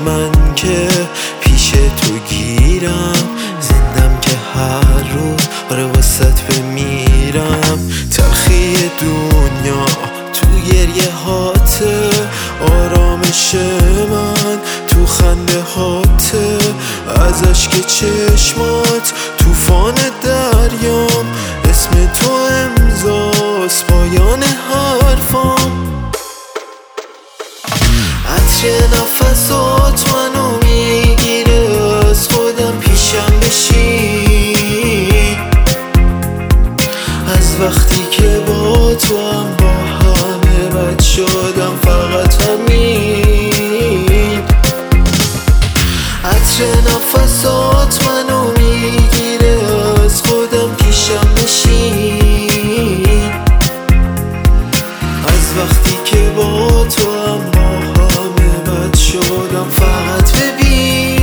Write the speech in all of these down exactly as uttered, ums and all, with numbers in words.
من که پیش تو گیرم، زندم که هر روز آره واسط بمیرم. تلخی دنیا تو گریه هاته، آرامش من تو خنده هاته، از اشک چشمات توفان دریام، اسم تو امضاست پایان حرفام. عطر نفسات منو میگیره، از خودم پیشم بشین، از وقتی که با تو هم با همه بد شدم فقط همین. عطر نفسات منو میگیره، از خودم پیشم بشین، از وقتی که با تو هم با همه بد شدم فقط ببین.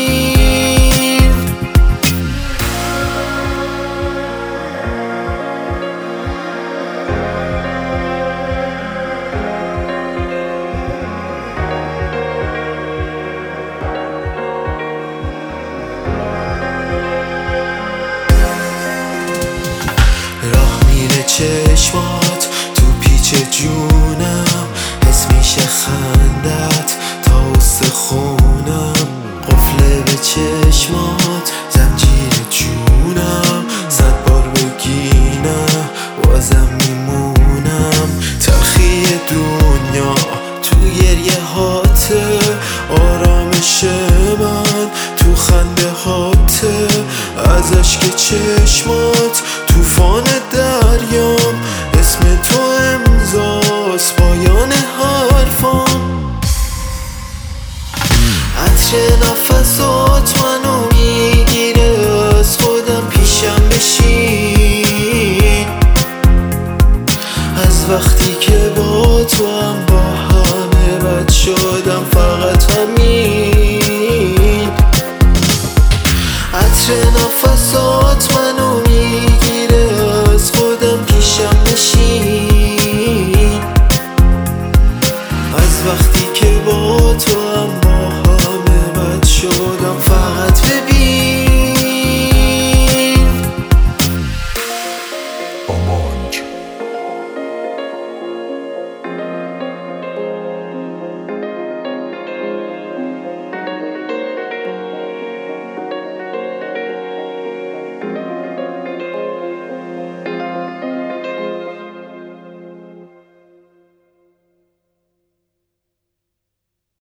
راه میره چشمات تو پیچ جونم، حس میشه خندت تا استخونم، قفله به چشمات زنجیر جونم، صد بار بگینم بازم میمونم. تلخی دنیا تو گریه هاته، آرامش من تو خنده هاته، از اشک چشمات توفان دریام، اسم تو امضاست پایان حرفام. عطر نفسات منو